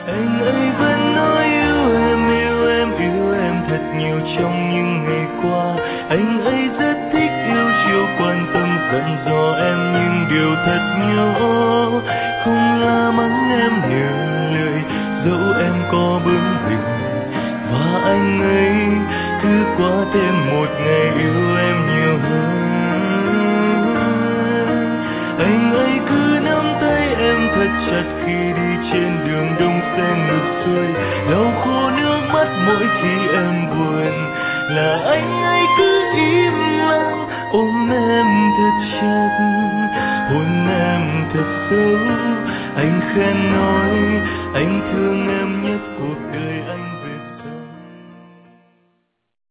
Anh ấy vẫn nói yêu em, yêu em, yêu em thật nhiều trong những ngày qua. Anh ấy rất thích yêu chiều quan tâm dặn dò em những điều thật nhỏ, không la mắng em nhiều lời dẫu em có bướng bỉnh. Và anh ấy cứ qua thêm một ngày yêu em nhiều hơn. Anh ấy cứ nắm tay em thật chặt khi đi trên đường đông xe ngược xuôi, đau khô nước mắt mỗi khi em buồn. Là anh ấy cứ im lặng ôm em thật chặt, hôn em thật sâu. Anh khen nói anh thương em